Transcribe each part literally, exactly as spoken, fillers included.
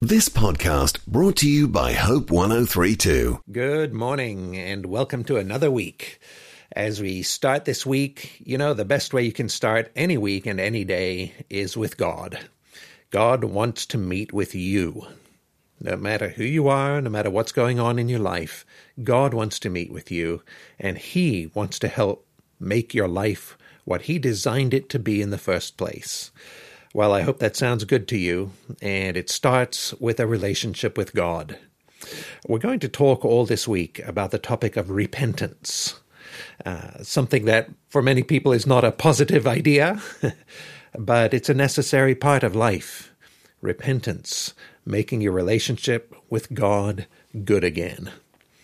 This podcast brought to you by Hope one oh three point two. Good morning and welcome to another week. As we start this week, you know, the best way you can start any week and any day is with God. God wants to meet with you. No matter who you are, no matter what's going on in your life, God wants to meet with you, and He wants to help make your life what He designed it to be in the first place. Well, I hope that sounds good to you, and it starts with a relationship with God. We're going to talk all this week about the topic of repentance, uh, something that for many people is not a positive idea, but it's a necessary part of life. Repentance, making your relationship with God good again.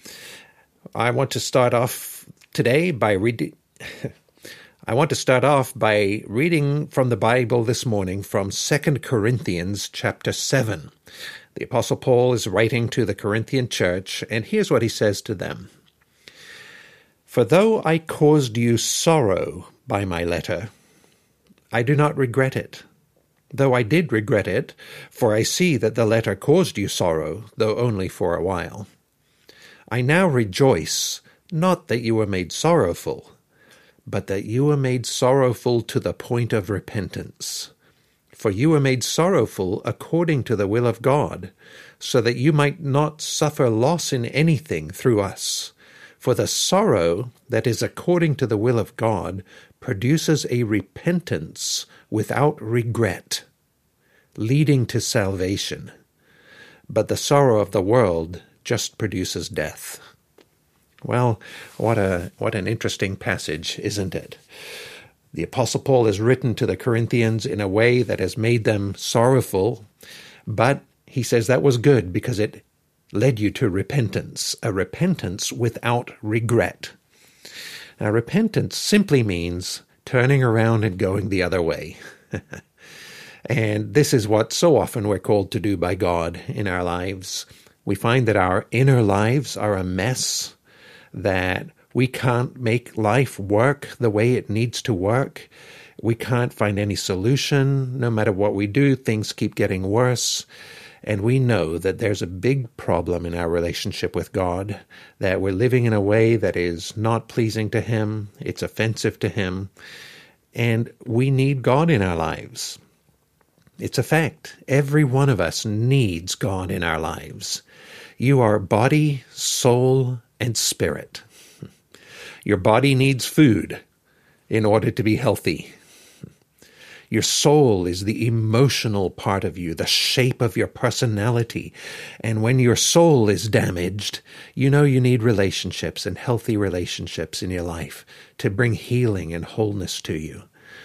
I want to start off today by reading... I want to start off by reading from the Bible this morning from Second Corinthians chapter seven. The Apostle Paul is writing to the Corinthian church, and here's what he says to them. For though I caused you sorrow by my letter, I do not regret it. Though I did regret it, for I see that the letter caused you sorrow, though only for a while. I now rejoice, not that you were made sorrowful, but that you were made sorrowful to the point of repentance. For you were made sorrowful according to the will of God, so that you might not suffer loss in anything through us. For the sorrow that is according to the will of God produces a repentance without regret, leading to salvation. But the sorrow of the world just produces death. Well, what a what an interesting passage, isn't it? The Apostle Paul has written to the Corinthians in a way that has made them sorrowful, but he says that was good because it led you to repentance, a repentance without regret. Now, repentance simply means turning around and going the other way. And this is what so often we're called to do by God in our lives. We find that our inner lives are a mess, that we can't make life work the way it needs to work. We can't find any solution. No matter what we do, things keep getting worse. And we know that there's a big problem in our relationship with God, that we're living in a way that is not pleasing to Him, it's offensive to Him, and we need God in our lives. It's a fact. Every one of us needs God in our lives. You are body, soul, and spirit. Your body needs food in order to be healthy. Your soul is the emotional part of you, the shape of your personality. And when your soul is damaged, you know you need relationships and healthy relationships in your life to bring healing and wholeness to you.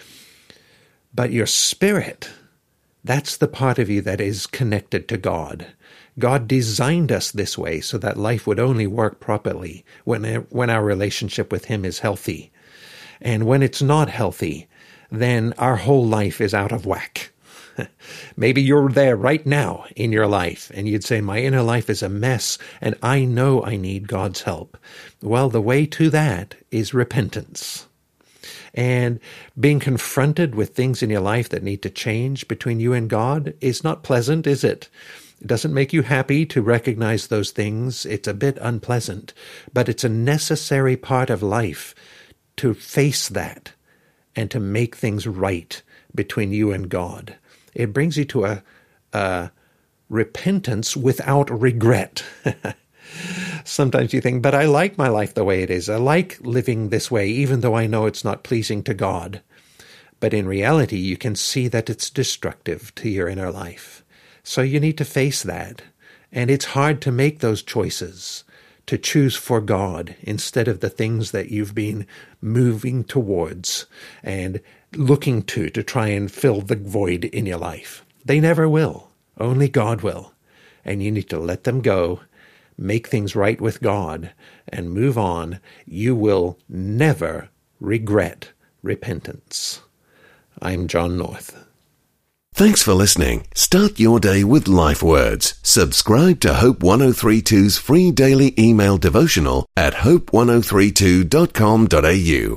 But your spirit, that's the part of you that is connected to God. God designed us this way so that life would only work properly when when our relationship with Him is healthy. And when it's not healthy, then our whole life is out of whack. Maybe you're there right now in your life, and you'd say, my inner life is a mess, and I know I need God's help. Well, the way to that is repentance. And being confronted with things in your life that need to change between you and God is not pleasant, is it? It doesn't make you happy to recognize those things. It's a bit unpleasant, but it's a necessary part of life to face that and to make things right between you and God. It brings you to a, a repentance without regret. Sometimes you think, but I like my life the way it is. I like living this way, even though I know it's not pleasing to God. But in reality, you can see that it's destructive to your inner life. So you need to face that. And it's hard to make those choices, to choose for God instead of the things that you've been moving towards and looking to, to try and fill the void in your life. They never will. Only God will. And you need to let them go, make things right with God, and move on. You will never regret repentance. I'm John North. Thanks for listening. Start your day with Life Words. Subscribe to Hope one oh three two's free daily email devotional at hope one oh three two dot com dot a u.